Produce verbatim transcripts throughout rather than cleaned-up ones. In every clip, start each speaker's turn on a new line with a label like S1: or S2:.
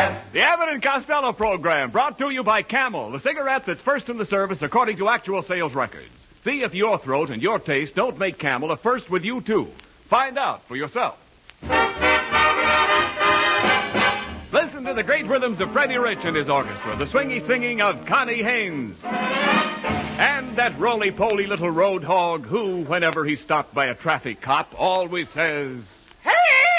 S1: The Abbott and Costello program brought to you by Camel, the cigarette that's first in the service according to actual sales records. See if your throat and your taste don't make Camel a first with you, too. Find out for yourself. Listen to the great rhythms of Freddie Rich and his orchestra, the swingy singing of Connie Haynes. And that roly-poly little road hog who, whenever he's stopped by a traffic cop, always says, "Hey,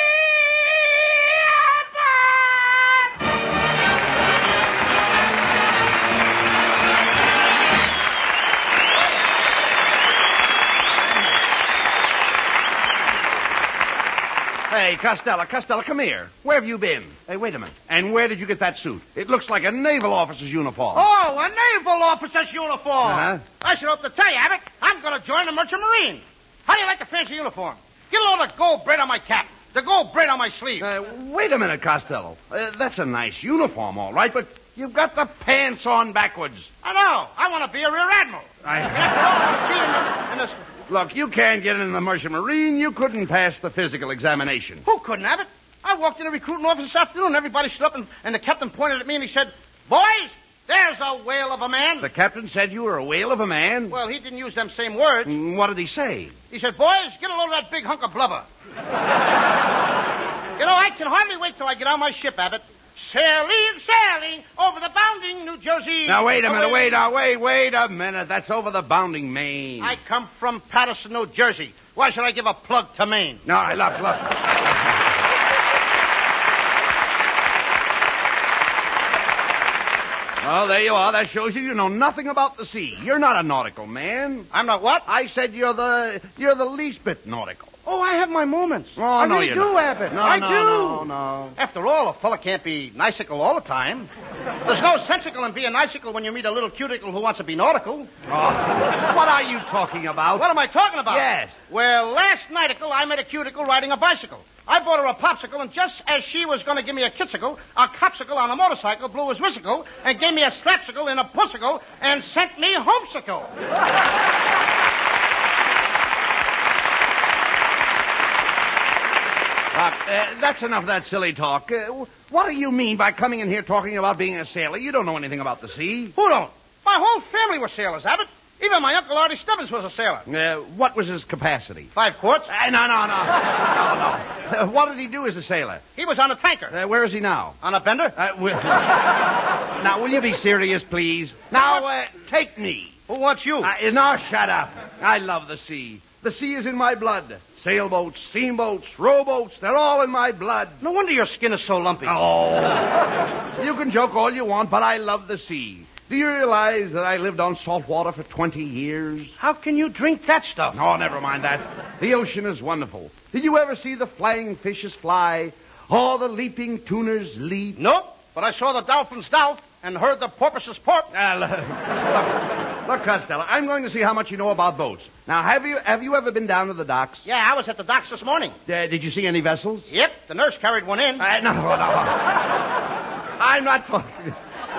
S2: Hey, Costello, Costello, come here. Where have you been? Hey, wait a minute. And where did you get that suit? It looks like a naval officer's uniform.
S3: Oh, a naval officer's uniform.
S2: Uh-huh.
S3: I should hope to tell you, Abbott, I'm going to join the Merchant Marine. How do you like the fancy uniform? Get a load of gold braid on my cap, the gold braid on my sleeve.
S2: Uh, wait a minute, Costello. Uh, that's a nice uniform, all right, but you've got the pants on backwards.
S3: I know. I want to be a rear admiral.
S2: I...
S3: After all, I'm being in the...
S2: Look, you can't get in the Merchant Marine. You couldn't pass the physical examination.
S3: Who couldn't, Abbott? I walked in the recruiting office this afternoon. Everybody stood up, and, and the captain pointed at me, and he said, "Boys, there's a whale of a man."
S2: The captain said you were a whale of a man?
S3: Well, he didn't use them same words.
S2: Mm, what did he say?
S3: He said, "Boys, get a load of that big hunk of blubber." You know, I can hardly wait till I get on my ship, Abbott. Sailing, sailing over the bounding New Jersey.
S2: Now, wait a minute, wait, now, wait, wait a minute. That's over the bounding Maine.
S3: I come from Patterson, New Jersey. Why should I give a plug to Maine?
S2: No, look, look. Well, there you are. That shows you you know nothing about the sea. You're not a nautical man.
S3: I'm not what?
S2: I said you're the you're the least bit nautical.
S3: Oh, I have my moments.
S2: Oh,
S3: I
S2: no,
S3: really
S2: you
S3: do,
S2: don't.
S3: Abbott.
S2: No,
S3: I
S2: no,
S3: do.
S2: no, no.
S3: After all, a fella can't be nicicle all the time. There's no sensical in being nicicle when you meet a little cuticle who wants to be nautical.
S2: Oh, what are you talking about?
S3: What am I talking about?
S2: Yes.
S3: Well, last nighticle, I met a cuticle riding a bicycle. I bought her a popsicle, and just as she was going to give me a kissicle, a copsicle on a motorcycle blew his whissicle and gave me a slapsicle in a pussicle and sent me homesicle.
S2: Uh, uh, that's enough of that silly talk. Uh, what do you mean by coming in here talking about being a sailor? You don't know anything about the sea.
S3: Who don't? My whole family were sailors, Abbott. Even my Uncle Artie Stubbins was a sailor.
S2: Uh, what was his capacity?
S3: Five quarts.
S2: Uh, no, no, no. No, no. Uh, what did he do as a sailor?
S3: He was on a tanker.
S2: Uh, where is he now?
S3: On a bender?
S2: Uh, will... Now, will you be serious, please? Now, uh, take me.
S3: Who wants you?
S2: Uh, now, shut up. I love the sea. The sea is in my blood. Sailboats, steamboats, rowboats, they're all in my blood.
S3: No wonder your skin is so lumpy.
S2: Oh. You can joke all you want, but I love the sea. Do you realize that I lived on salt water for twenty years?
S3: How can you drink that stuff?
S2: Oh, never mind that. The ocean is wonderful. Did you ever see the flying fishes fly? Or the leaping tuners leap?
S3: Nope, but I saw the dolphins dolph and heard the porpoises porp.
S2: Uh, look, look, Costello, I'm going to see how much you know about boats. Now, have you have you ever been down to the docks?
S3: Yeah, I was at the docks this morning.
S2: Uh, did you see any vessels?
S3: Yep, the nurse carried one in.
S2: Uh, no, no, no. I'm not talking...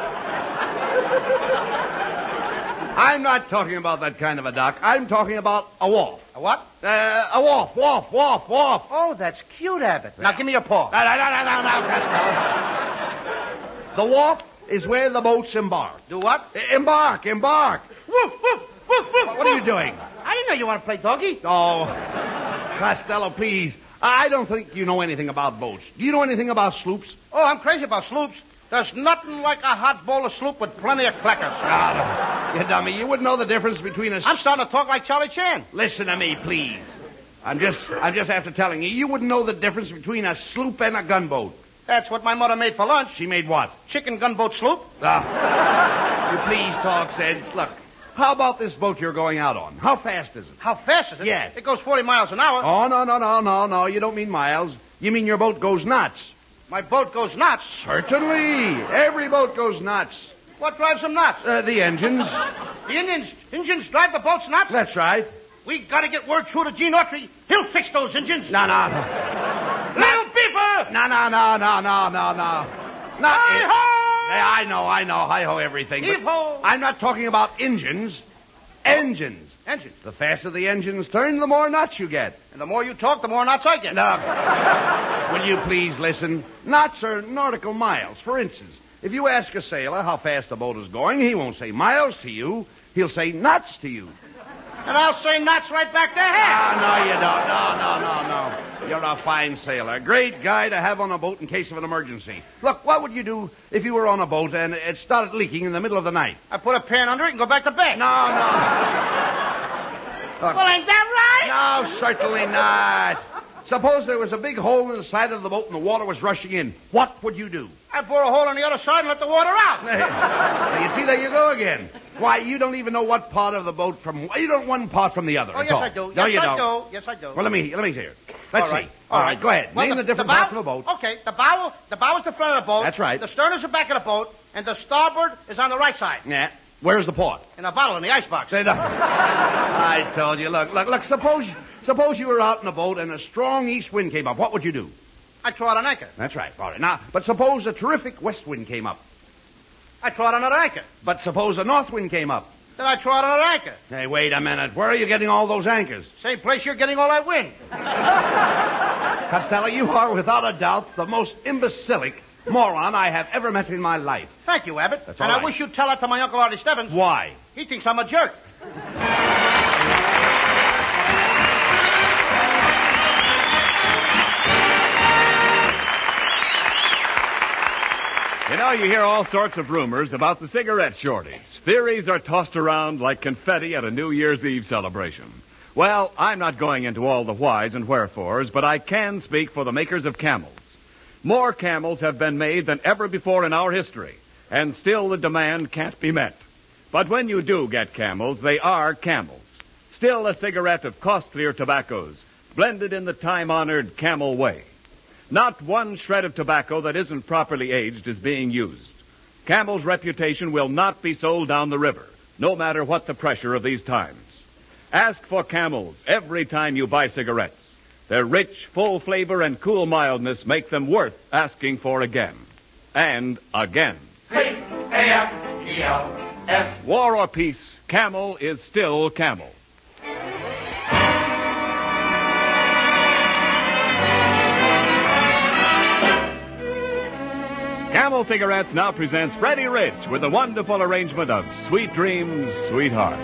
S2: I'm not talking about that kind of a dock. I'm talking about a wharf.
S3: A what?
S2: Uh, a wharf, wharf, wharf, wharf.
S3: Oh, that's cute, Abbott. Now, give me your paw.
S2: No, no, no, no, no, Costello. The wharf is where the boats embark.
S3: Do what?
S2: Uh, embark, embark.
S3: Woof, woof, woof, woof.
S2: What are you doing?
S3: I didn't know you want to play doggy.
S2: Oh, Costello, please. I don't think you know anything about boats. Do you know anything about sloops?
S3: Oh, I'm crazy about sloops. There's nothing like a hot bowl of sloop with plenty of crackers.
S2: Ah, you dummy. You wouldn't know the difference between a...
S3: I'm starting to talk like Charlie Chan.
S2: Listen to me, please. I'm just, I'm just after telling you. You wouldn't know the difference between a sloop and a gunboat.
S3: That's what my mother made for lunch.
S2: She made what?
S3: Chicken gunboat sloop.
S2: Ah. You please talk sense. Look, how about this boat you're going out on? How fast is it?
S3: How fast is it?
S2: Yes.
S3: It goes forty miles an hour.
S2: Oh, no, no, no, no, no. You don't mean miles. You mean your boat goes nuts.
S3: My boat goes nuts.
S2: Certainly. Every boat goes nuts.
S3: What drives them nuts?
S2: Uh, the engines.
S3: The Indians, Indians drive the boats nuts?
S2: That's right.
S3: We gotta get word through to Gene Autry. He'll fix those engines.
S2: No, no.
S3: Little beeper!
S2: No, no, no, no, no, no, no. Not
S3: Hi-ho!
S2: Yeah, I know, I know. Hi-ho everything. but
S3: Heave-ho!
S2: I'm not talking about engines. Engines.
S3: Engine.
S2: The faster the engines turn, the more knots you get.
S3: And the more you talk, the more knots I get.
S2: Now, will you please listen? Knots are nautical miles. For instance, if you ask a sailor how fast the boat is going, he won't say miles to you. He'll say knots to you.
S3: And I'll say knots right back to him.
S2: Ah, no, you don't. No, no, no, no. You're a fine sailor. Great guy to have on a boat in case of an emergency. Look, what would you do if you were on a boat and it started leaking in the middle of the night?
S3: I put a pan under it and go back to bed.
S2: No, no. Look,
S3: Well, ain't that right?
S2: no, certainly not. Suppose there was a big hole in the side of the boat and the water was rushing in. What would you do?
S3: I bore a hole on the other side and let the water out.
S2: Now, you see, there you go again. Why, you don't even know what part of the boat from... You don't one part from the other.
S3: Oh,
S2: at
S3: yes,
S2: all.
S3: I do.
S2: No,
S3: yes,
S2: you
S3: I
S2: don't.
S3: do. Yes, I do.
S2: Well, let me let me hear. Let's
S3: All right.
S2: see. All right, go ahead.
S3: Well,
S2: Name the, different
S3: bow,
S2: parts of the boat.
S3: Okay, the bow, the bow is the front of the boat.
S2: That's right.
S3: The stern is the back of the boat, and the starboard is on the right side.
S2: Yeah. Where's the port?
S3: In a bottle in the icebox.
S2: Say, no. I told you. Look, look, look. Suppose suppose you were out in a boat and a strong east wind came up. What would you do?
S3: I throw out an anchor.
S2: That's right. All right. Now, but suppose a terrific west wind came up.
S3: I throw out another anchor.
S2: But suppose a north wind came up.
S3: Then I throw out another anchor.
S2: Hey, wait a minute. Where are you getting all those anchors?
S3: Same place you're getting all that wind.
S2: Costello, you are without a doubt the most imbecilic moron I have ever met in my life.
S3: Thank you, Abbott.
S2: That's
S3: and
S2: all
S3: I
S2: right.
S3: wish you'd tell that to my Uncle Artie Stebbins.
S2: Why?
S3: He thinks I'm a jerk.
S1: You know, you hear all sorts of rumors about the cigarette shortage. Theories are tossed around like confetti at a New Year's Eve celebration. Well, I'm not going into all the whys and wherefores, but I can speak for the makers of Camels. More Camels have been made than ever before in our history, and still the demand can't be met. But when you do get Camels, they are Camels. Still a cigarette of costlier tobaccos, blended in the time-honored Camel way. Not one shred of tobacco that isn't properly aged is being used. Camel's reputation will not be sold down the river, no matter what the pressure of these times. Ask for Camels every time you buy cigarettes. Their rich, full flavor and cool mildness make them worth asking for again. And again.
S4: C A M E L S.
S1: War or peace, Camel is still Camel. Camel Cigarettes now presents Freddie Rich with a wonderful arrangement of Sweet Dreams, Sweetheart.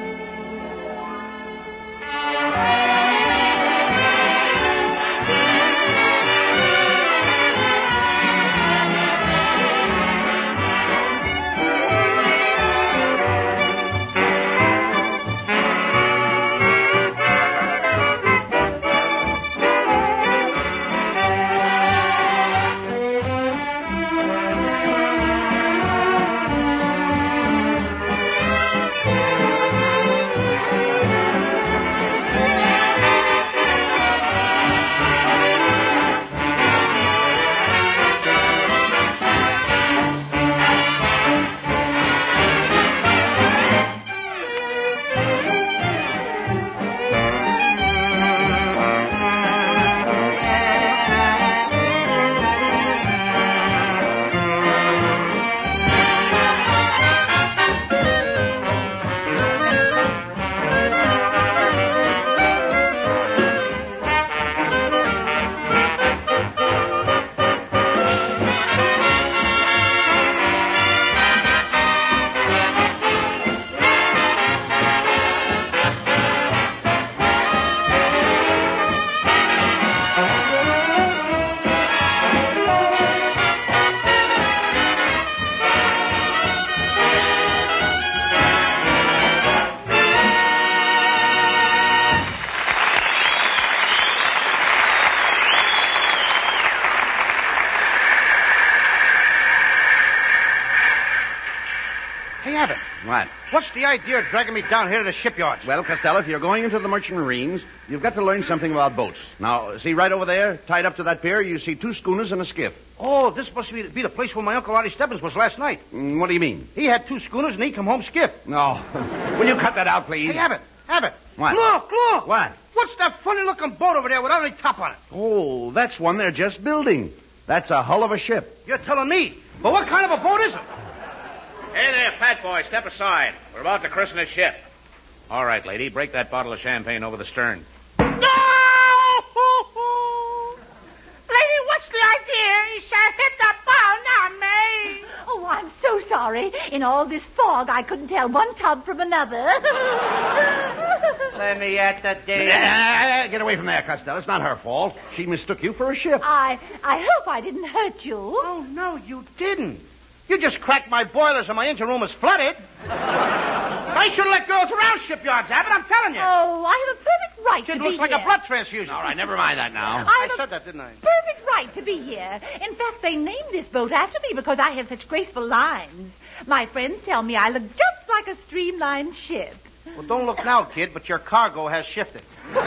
S3: Hey, Abbott,
S2: What?
S3: what's the idea of dragging me down here to the shipyards?
S2: Well, Costello, if you're going into the merchant marines, you've got to learn something about boats. Now, see right over there, tied up to that pier, you see two schooners and a skiff.
S3: Oh, this must be, be the place where my Uncle Artie Stebbins was last night.
S2: Mm, what do you mean?
S3: He had two schooners and he come home skiff.
S2: No. Will you cut that out, please?
S3: Hey, Abbott, Abbott.
S2: What?
S3: Look, look.
S2: What?
S3: What's that funny-looking boat over there without any top on it?
S2: Oh, that's one they're just building. That's a hull of a ship.
S3: You're telling me. But what kind of a boat is it?
S5: Hey there, fat boy, step aside. We're about to christen a ship. All right, lady, break that bottle of champagne over the stern.
S3: Lady, what's the idea? He said, hit the ball, not me.
S6: Oh, I'm so sorry. In all this fog, I couldn't tell one tub from another.
S3: Let me at the day.
S2: Get away from there, Costello. It's not her fault. She mistook you for a ship.
S6: I I hope I didn't hurt you.
S3: Oh, no, you didn't. You just cracked my boilers and my engine room is flooded. I should have let girls around shipyards, Abbott, I'm telling you.
S6: Oh, I have a perfect right
S3: It
S6: to
S3: looks
S6: be
S3: like
S6: here.
S3: a blood transfusion.
S2: All right, never mind that now.
S6: I,
S3: I
S6: have a
S3: said that, didn't I?
S6: perfect right to be here. In fact, they named this boat after me because I have such graceful lines. My friends tell me I look just like a streamlined ship.
S3: Well, don't look now, kid, but your cargo has shifted.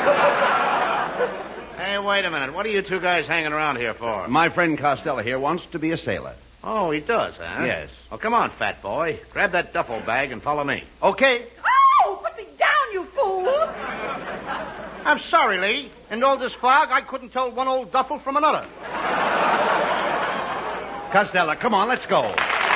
S5: Hey, wait a minute. What are you two guys hanging around here for?
S2: My friend Costello here wants to be a sailor.
S5: Oh, he does, huh?
S2: Yes.
S5: Well, come on, fat boy. Grab that duffel bag and follow me.
S3: Okay.
S6: Oh, put me down, you fool!
S3: I'm sorry, lady. In all this fog, I couldn't tell one old duffel from another.
S2: Costello, come on, let's go.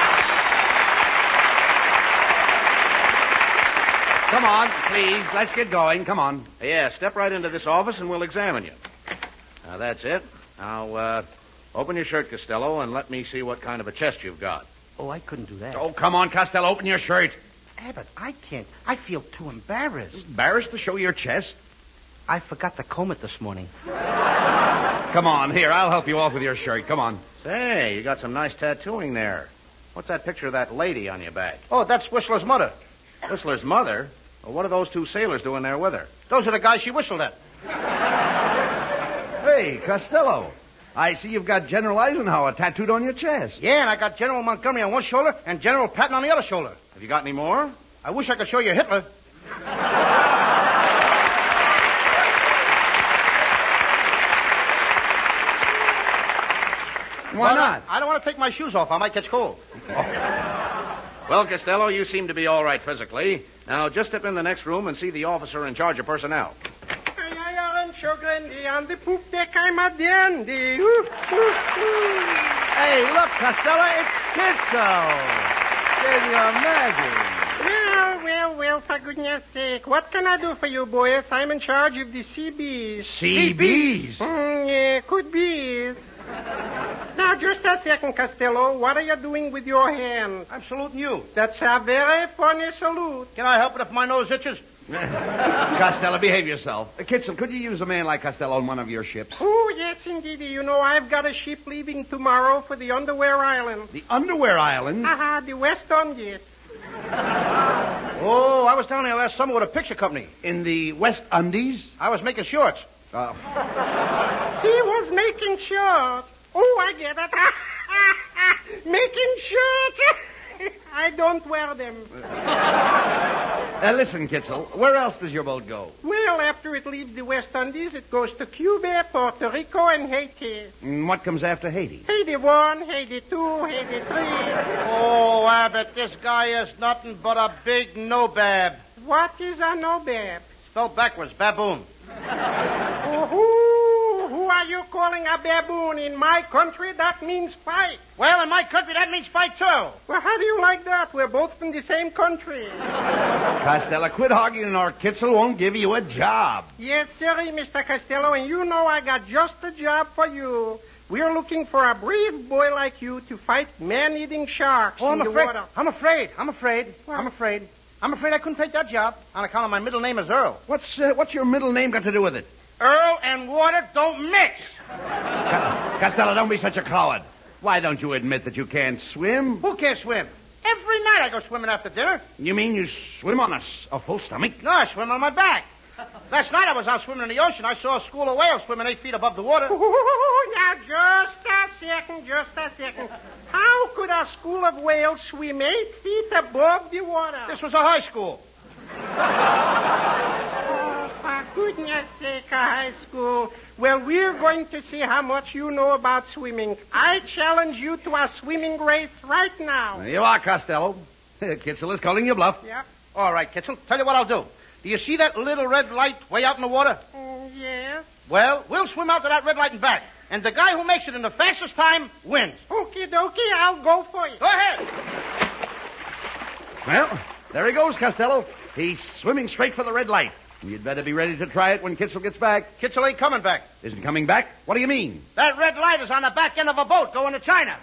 S2: Come on, please. Let's get going. Come on.
S5: Yeah, step right into this office and we'll examine you. Now, that's it. Now, uh, open your shirt, Costello, and let me see what kind of a chest you've got.
S3: Oh, I couldn't do that.
S2: Oh, come on, Costello. Open your shirt.
S3: Abbott, I can't. I feel too embarrassed.
S2: Embarrassed to show your chest?
S3: I forgot to comb it this morning.
S2: Come on, here. I'll help you off with your shirt. Come on.
S5: Say, you got some nice tattooing there. What's that picture of that lady on your back?
S3: Oh, that's Whistler's mother.
S5: Whistler's mother? Well, what are those two sailors doing there with her?
S3: Those are the guys she whistled at.
S2: Hey, Costello. I see you've got General Eisenhower tattooed on your chest.
S3: Yeah, and I got General Montgomery on one shoulder and General Patton on the other shoulder.
S5: Have you got any more?
S3: I wish I could show you Hitler.
S2: Why
S3: Well,
S2: not?
S3: I don't want to take my shoes off. I might catch cold.
S5: Well, Costello, you seem to be all right physically. Now, just step in the next room and see the officer in charge of personnel.
S3: On the poop deck, I'm a dandy. Hey, look, Costello, it's Kitzel. Can you imagine?
S7: Well, well, well, for goodness sake. What can I do for you, boys? I'm in charge of the C Bs.
S2: C Bs?
S7: Mm, yeah, could be. Now, just a second, Costello. What are you doing with your hand?
S3: I'm saluting you.
S7: That's a very funny salute.
S3: Can I help it if my nose itches?
S2: Costello, behave yourself. Uh, Kitzel, could you use a man like Costello on one of your ships?
S7: Oh, yes, indeed. You know, I've got a ship leaving tomorrow for the Underwear Island.
S2: The Underwear Island?
S7: Haha, the West Indies.
S3: Oh, I was down there last summer with a picture company.
S2: In the West Indies?
S3: I was making shorts.
S2: Uh,
S7: He was making shorts. Oh, I get it. Making shorts. I don't wear them.
S2: uh, listen, Kitzel, where else does your boat go?
S7: Well, after it leaves the West Indies, it goes to Cuba, Puerto Rico, and Haiti.
S2: And what comes after Haiti?
S7: Haiti one, Haiti two, Haiti three.
S3: Oh, Abbott, this guy is nothing but a big no-bab.
S7: What is a nobab?
S3: Spelled backwards, baboon.
S7: Oh, who, who are you calling a baboon? In my country, that means fight.
S3: Well, in my country, that means fight, too.
S7: Well, how do you like that? We're both from the same country.
S2: Costello, quit arguing or Kitzel won't give you a job.
S7: Yes, sir, Mister Costello, and you know I got just the job for you. We're looking for a brave boy like you to fight man-eating sharks
S3: Oh, I'm
S7: in the
S3: afraid.
S7: water.
S3: I'm afraid. I'm afraid.
S7: What?
S3: I'm afraid. I'm afraid I couldn't take that job on account of my middle name is Earl.
S2: What's uh, what's your middle name got to do with it?
S3: Earl and water don't mix.
S2: Co- Costello, don't be such a coward. Why don't you admit that you can't swim?
S3: Who can't swim? Every night I go swimming after dinner.
S2: You mean you swim on a, s- a full stomach?
S3: No, I swim on my back. Last night I was out swimming in the ocean. I saw a school of whales swimming eight feet above the water.
S7: Oh, now, just a second, just a second. How could a school of whales swim eight feet above the water?
S3: This was a high school.
S7: Oh, for goodness sake, a high school. Well, we're going to see how much you know about swimming. I challenge you to a swimming race right now.
S2: There you are, Costello. Kitzel is calling you bluff.
S7: Yeah?
S3: All right, Kitzel. Tell you what I'll do. Do you see that little red light way out in the water?
S7: Mm, yes.
S3: Well, we'll swim out to that red light and back. And the guy who makes it in the fastest time wins.
S7: Okie dokie, I'll go for you.
S3: Go ahead.
S2: Well, there he goes, Costello. He's swimming straight for the red light. You'd better be ready to try it when Kitzel gets back.
S3: Kitzel ain't coming back.
S2: Isn't coming back? What do you mean?
S3: That red light is on the back end of a boat going to China.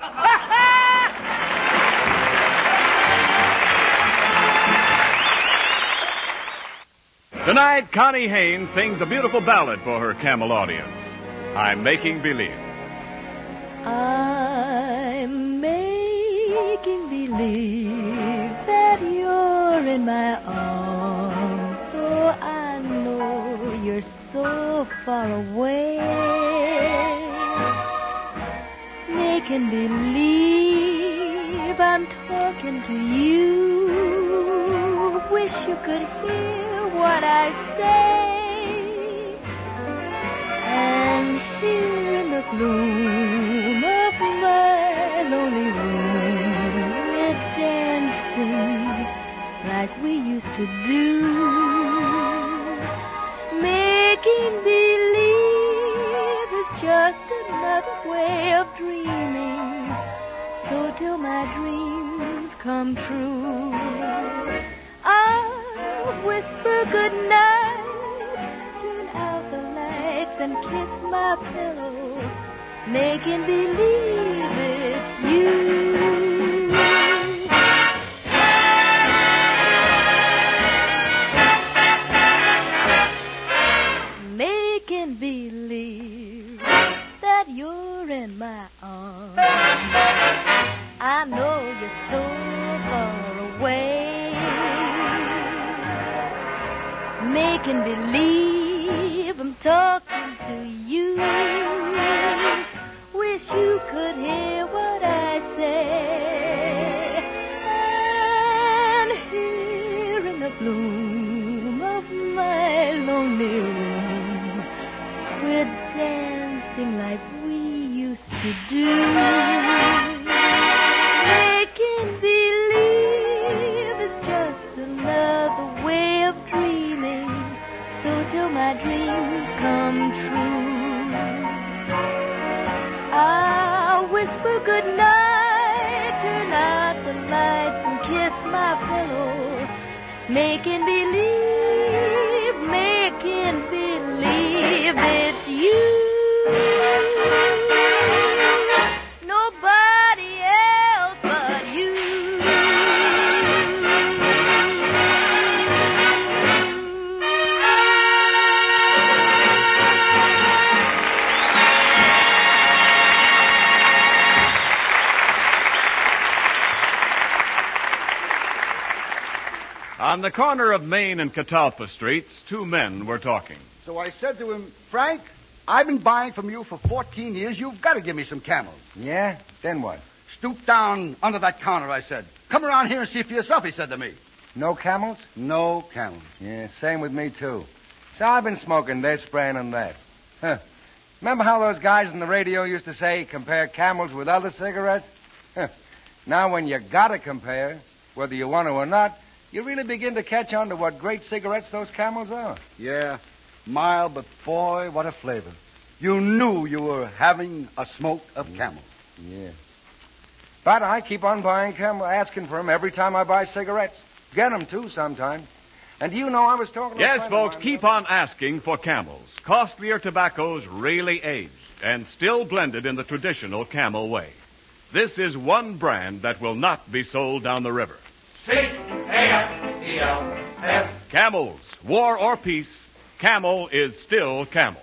S1: Tonight, Connie Haynes sings a beautiful ballad for her Camel audience. I'm Making Believe.
S6: I'm making believe that you're in my arms, so I know you're so far away. Making believe I'm talking to you. Wish you could hear what I say. And here in the gloom of my lonely room, we're dancing like we used to do. Making believe is just another way of dreaming. So till my dreams come true, I'll whisper goodnight, turn out the lights and kiss my pillow, making believe it's you. Making believe that you're in my arms. I know you're so far away. Making believe I'm talking to you. Wish you could hear what I say. And here in the gloom of my lonely room, we're dancing like we used to do. Making believe is just another way of dreaming. So till my dreams come true, I'll whisper goodnight, turn out the lights and kiss my pillow, making believe, making believe it's you. Nobody else but you.
S1: On the corner of Main and Catalpa Streets, two men were talking.
S8: So I said to him, Frank, I've been buying from you for fourteen years. You've got to give me some camels.
S9: Yeah? Then what?
S8: Stoop down under that counter, I said. Come around here and see for yourself, he said to me.
S9: No camels?
S8: No camels.
S9: Yeah, same with me, too. So I've been smoking this, spraying and that. Huh. Remember how those guys on the radio used to say, compare camels with other cigarettes? Huh. Now when you gotta compare, whether you want to or not, you really begin to catch on to what great cigarettes those Camels are.
S8: Yeah, mild, but boy, what a flavor. You knew you were having a smoke of Camel.
S9: Yeah. But I keep on buying Camel, asking for them every time I buy cigarettes. Get them, too, sometimes. And do you know, I was talking to a
S1: Yes,
S9: friend
S1: folks,
S9: of mine,
S1: keep on asking for Camels. Costlier tobaccos really aged and still blended in the traditional Camel way. This is one brand that will not be sold down the river.
S4: C A M E L S.
S1: Camels, war or peace, Camel is still Camel.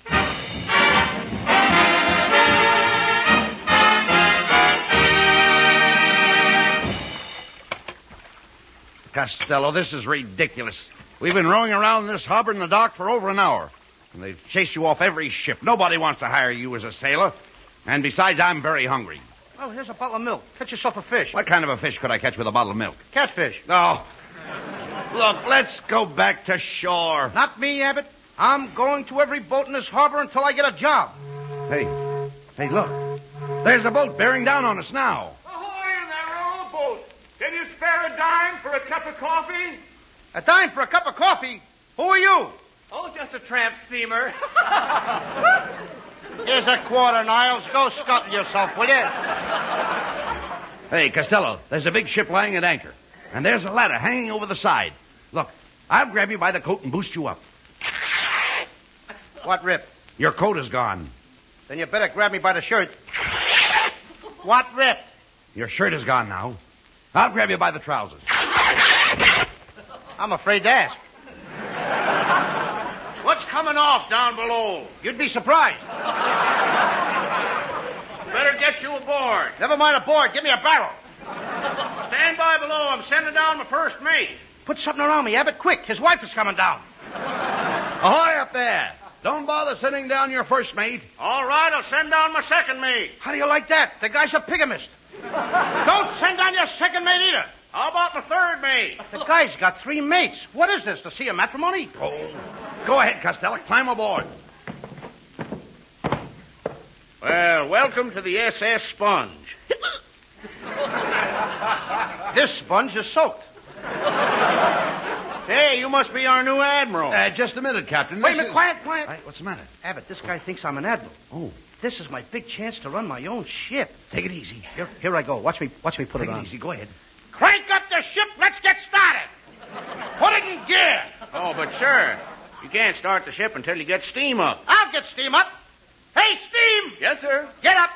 S2: Costello, this is ridiculous. We've been rowing around this harbor in the dock for over an hour, and they've chased you off every ship. Nobody wants to hire you as a sailor. And besides, I'm very hungry.
S3: Oh, here's a bottle of milk. Catch yourself a fish.
S2: What kind of a fish could I catch with a bottle of milk?
S3: Catfish.
S2: Oh. Look, let's go back to shore.
S3: Not me, Abbott. I'm going to every boat in this harbor until I get a job.
S2: Hey, hey, look. There's a boat bearing down on us now.
S4: Ahoy in there, old boat. Can you spare a dime for a cup of coffee?
S3: A dime for a cup of coffee? Who are you?
S4: Oh, just a tramp steamer.
S3: Here's a quarter, Niles. Go scuttle yourself, will you?
S2: Hey, Costello, there's a big ship lying at anchor. And there's a ladder hanging over the side. Look, I'll grab you by the coat and boost you up.
S3: What rip?
S2: Your coat is gone.
S3: Then you better grab me by the shirt. What rip?
S2: Your shirt is gone now. I'll grab you by the trousers.
S3: I'm afraid to ask.
S5: What's coming off down below?
S3: You'd be surprised.
S5: Better get you aboard.
S3: Never mind a board. Give me a barrel.
S5: Stand by below. I'm sending down my first mate.
S3: Put something around me, Abbott, quick. His wife is coming down.
S2: Ahoy up there. Don't bother sending down your first mate.
S5: All right, I'll send down my second mate.
S3: How do you like that? The guy's a pigamist. Don't send down your second mate either.
S5: How about my third mate?
S3: The guy's got three mates. What is this, to see a matrimony?
S2: Oh. Go ahead, Costello. Climb aboard.
S5: Well, welcome to the S S Sponge.
S3: This sponge is soaked.
S5: Hey, you must be our new admiral.
S2: Uh, just a minute, Captain.
S3: Wait a
S2: This
S3: minute,
S2: is-
S3: quiet, quiet.
S2: Hey, what's the matter?
S3: Abbott, this guy thinks I'm an admiral.
S2: Oh,
S3: This is my big chance to run my own ship.
S2: take it easy.
S3: Here, here I go. Watch me, watch me put
S2: Take
S3: it
S2: it
S3: on.
S2: easy. Go ahead.
S3: Crank up the ship. Let's get started. Put it in gear.
S5: Oh, but sir, you can't start the ship until you get steam up.
S3: I'll get steam up. Hey, steam!
S1: Yes, sir.
S3: Get up.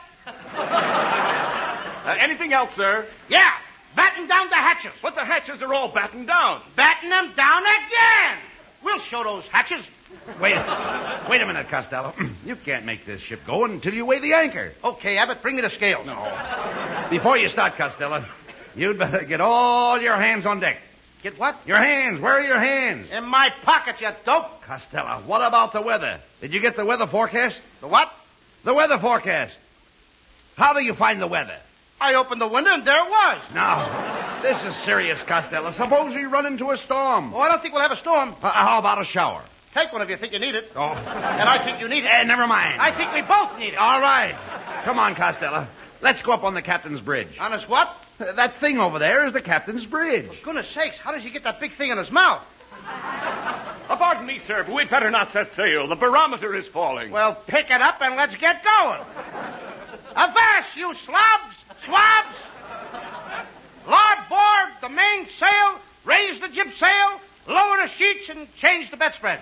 S1: Uh, anything else, sir?
S3: Yeah, batten down the hatches.
S1: But the hatches are all battened down.
S3: Batten them down again. We'll show those hatches.
S2: Wait, wait a minute, Costello. You can't make this ship go until you weigh the anchor.
S3: Okay, Abbott, bring me the scales.
S2: Before you start, Costello, you'd better get all your hands on deck.
S3: Get what?
S2: Your hands. Where are your hands?
S3: In my pocket, you dope.
S2: Costello, what about the weather? Did you get the weather forecast?
S3: The what?
S2: The weather forecast. How do you find the weather?
S3: I opened the window and there it was.
S2: Now, this is serious, Costello. Suppose we run into a storm.
S3: Oh, I don't think we'll have a storm.
S2: Uh, how about a shower?
S3: Take one if you think you need it.
S2: Oh.
S3: And I think you need it.
S2: Eh, never mind.
S3: I think we both need it.
S2: All right. Come on, Costello. Let's go up on the captain's bridge.
S3: On his what?
S2: Uh, that thing over there is the captain's bridge.
S3: For goodness sakes, how does he get that big thing in his mouth?
S1: Uh, pardon me, sir, but we'd better not set sail. The barometer is falling.
S3: Well, pick it up and let's get going. Avast, you slobs, swabs! Larboard the mainsail, raise the jib sail, lower the sheets, and change the bedspread.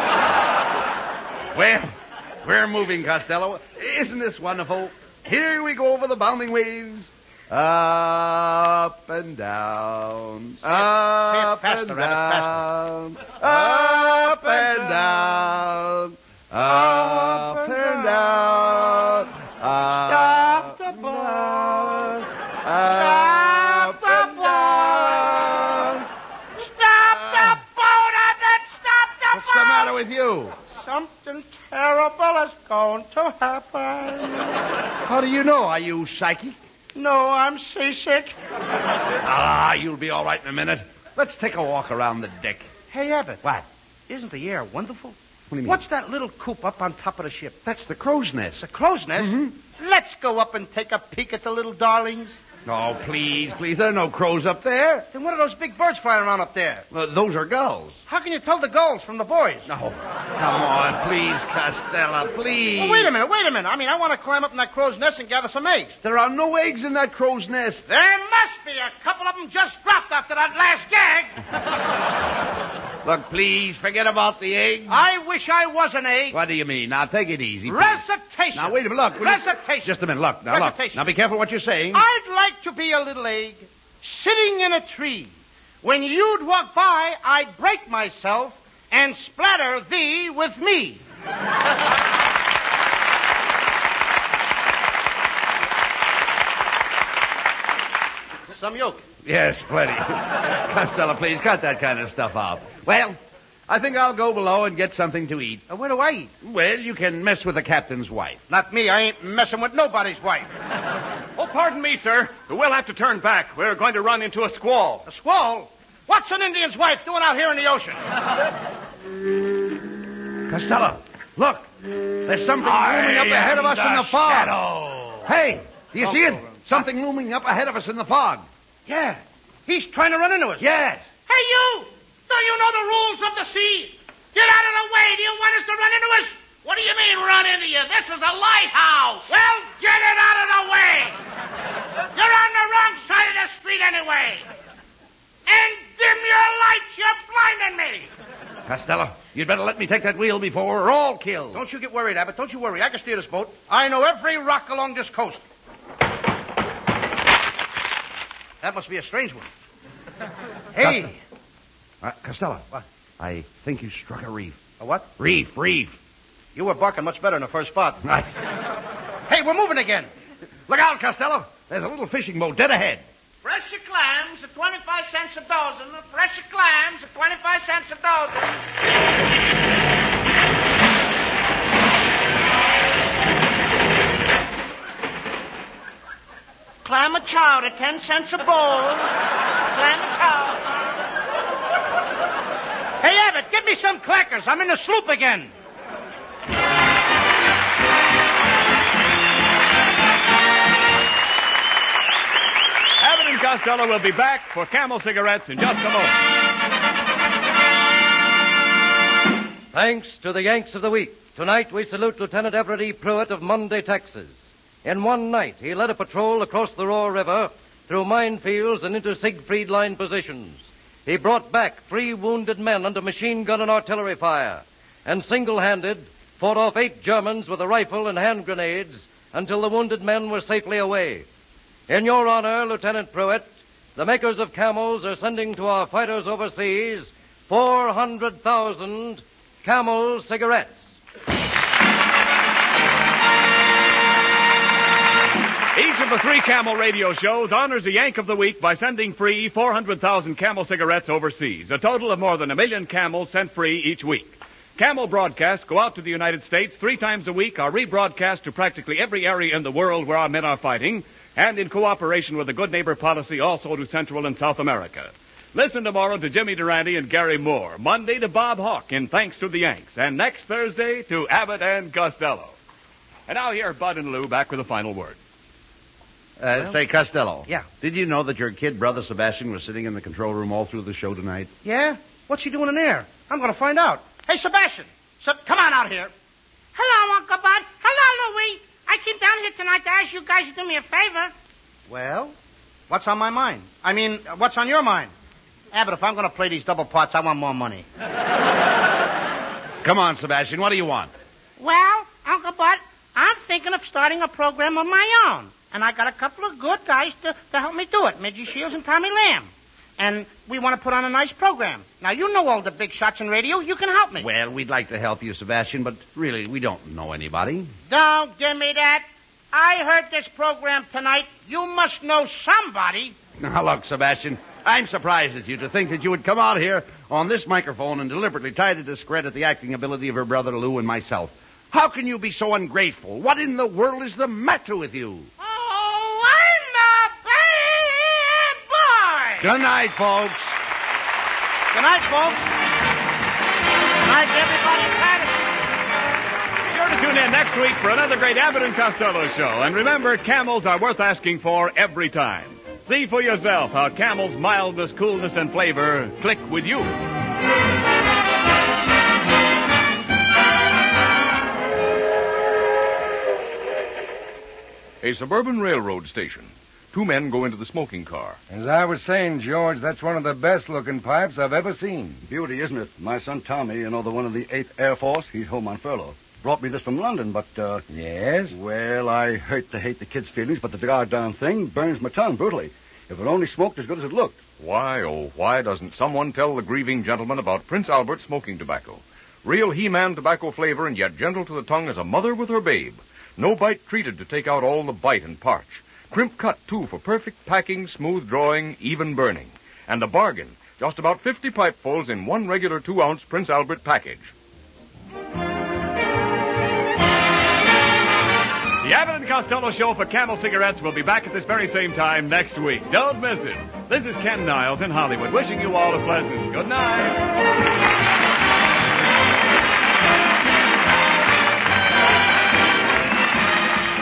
S2: Well, we're moving, Costello. Isn't this wonderful? Here we go over the bounding waves. Up and down. Up
S3: faster,
S2: and
S3: Rabbit,
S2: down. Up and down. Up and down. Stop the boat. Up and down.
S3: Stop the boat, Abbott! Stop the
S2: What's the matter with you?
S3: Something terrible is going to happen.
S2: How do you know? Are you psychic?
S3: No, I'm seasick.
S2: Ah, you'll be all right in a minute. Let's take a walk around the deck.
S3: Hey, Abbott.
S2: What?
S3: Isn't the air wonderful?
S2: What do you mean?
S3: What's that little coop up on top of the ship?
S2: That's the crow's nest.
S3: The crow's nest?
S2: Mm-hmm.
S3: Let's go up and take a peek at the little darlings.
S2: Oh, please, please. There are no crows up there.
S3: Then what are those big birds flying around up there?
S2: Uh, those are gulls.
S3: How can you tell the gulls from the boys?
S2: No. Come on, please, Costello, please.
S3: Well, wait a minute, wait a minute. I mean, I want to climb up in that crow's nest and gather some eggs.
S2: There are no eggs in that crow's nest.
S3: There must be. A couple of them just dropped after that last gag.
S2: Look, please, forget about the eggs.
S3: I wish I was an egg.
S2: What do you mean? Now, take it easy. please.
S3: Recitation.
S2: Now, wait a minute. Look. will you-
S3: Recitation.
S2: Just a minute. Look. Now, look.
S3: Recitation.
S2: Now, be careful what you're saying.
S3: I'd like to be a little egg sitting in a tree. When you'd walk by, I'd break myself and splatter thee with me. Some yolk.
S2: Yes, plenty. Costello, please, cut that kind of stuff out. Well, I think I'll go below and get something to eat.
S3: Uh, where do I eat?
S2: Well, you can mess with the captain's wife.
S3: Not me. I ain't messing with nobody's wife.
S1: Oh, pardon me, sir. We'll have to turn back. We're going to run into a squall.
S3: A squall? What's an Indian's wife doing out here in the ocean?
S2: Costello, look. There's something looming up ahead of us in the fog.
S5: Shadow.
S2: Hey, do you see it? Something looming up ahead of us in the fog.
S3: Yeah. He's trying to run into us.
S2: Yes.
S3: Hey, you! Don't you know the rules of the sea? Get out of the way. Do you want us to run into us?
S5: What do you mean run into you? This is a lighthouse.
S3: Well, get it out of the way. You're on the wrong side of the street anyway. And dim your lights, you blinded join me.
S2: Costello, you'd better let me take that wheel before we're all killed.
S3: Don't you get worried, Abbott. Don't you worry. I can steer this boat. I know every rock along this coast. That must be a strange one. Hey.
S2: Uh, Costello. What? I think you struck a reef.
S3: A what?
S2: Reef, reef.
S3: You were barking much better in the first spot. Hey, we're moving again.
S2: Look out, Costello. There's a little fishing boat dead ahead.
S7: Fresher clams at twenty-five cents a dozen. Fresher clams at twenty-five cents a dozen. Clam a chowder, ten cents a bowl. Clam a chowder.
S3: Hey, Abbott, give me some crackers. I'm in the sloop again.
S1: Abbott and Costello will be back for Camel cigarettes in just a moment.
S10: Thanks to the Yanks of the Week. Tonight we salute Lieutenant Everett E. Pruitt of Monday, Texas. In one night, he led a patrol across the Roar River, through minefields and into Siegfried Line positions. He brought back three wounded men under machine gun and artillery fire, and single-handed fought off eight Germans with a rifle and hand grenades until the wounded men were safely away. In your honor, Lieutenant Pruitt, the makers of Camels are sending to our fighters overseas four hundred thousand Camel cigarettes.
S1: Each of the three Camel radio shows honors a Yank of the Week by sending free four hundred thousand Camel cigarettes overseas, a total of more than a million Camels sent free each week. Camel broadcasts go out to the United States three times a week, are rebroadcast to practically every area in the world where our men are fighting, and in cooperation with the Good Neighbor policy also to Central and South America. Listen tomorrow to Jimmy Durante and Gary Moore, Monday to Bob Hawk in Thanks to the Yanks, and next Thursday to Abbott and Costello. And now here, Bud and Lou back with a final word.
S2: Uh,
S3: Well?
S2: say, Costello.
S3: Yeah.
S2: Did you know that your kid brother Sebastian was sitting in the control room all through the show tonight?
S3: Yeah? What's he doing in there? I'm going to find out. Hey, Sebastian. Seb- come on out here.
S7: Hello, Uncle Bud. Hello, Louie. I came down here tonight to ask you guys to do me a favor.
S3: Well, what's on my mind? I mean, uh, what's on your mind? Abbott, if I'm going to play these double parts, I want more money.
S2: Come on, Sebastian. What do you want?
S7: Well, Uncle Bud, I'm thinking of starting a program of my own. And I got a couple of good guys to, to help me do it, Midgie Shields and Tommy Lamb. And we want to put on a nice program. Now, you know all the big shots in radio. You can help me.
S2: Well, we'd like to help you, Sebastian, but really, we don't know anybody.
S7: Don't give me that. I heard this program tonight. You must know somebody.
S2: Now, look, Sebastian, I'm surprised at you to think that you would come out here on this microphone and deliberately try to discredit the acting ability of your brother Lou and myself. How can you be so ungrateful? What in the world is the matter with you?
S7: Oh, I'm a bad boy.
S2: Good night, folks.
S3: Good night, folks. Good night, everybody.
S1: Be sure to tune in next week for another great Abbott and Costello show. And remember, Camels are worth asking for every time. See for yourself how Camel's mildness, coolness, and flavor click with you.
S11: A suburban railroad station. Two men go into the smoking car.
S9: As I was saying, George, that's one of the best-looking pipes I've ever seen.
S8: Beauty, isn't it? My son Tommy, you know, the one of the eighth Air Force, he's home on furlough. Brought me this from London, but, uh...
S9: Yes?
S8: Well, I hate to hate the kid's feelings, but the goddamn thing burns my tongue brutally. If it only smoked as good as it looked.
S11: Why, oh, why doesn't someone tell the grieving gentleman about Prince Albert smoking tobacco? Real He-Man tobacco flavor and yet gentle to the tongue as a mother with her babe. No bite treated to take out all the bite and parch. Crimp cut, too, for perfect packing, smooth drawing, even burning. And a bargain. Just about fifty pipefuls in one regular two-ounce Prince Albert package.
S1: The Abbott and Costello show for Camel cigarettes will be back at this very same time next week. Don't miss it. This is Ken Niles in Hollywood, wishing you all a pleasant good night.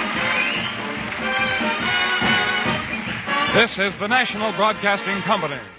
S12: This is the National Broadcasting Company.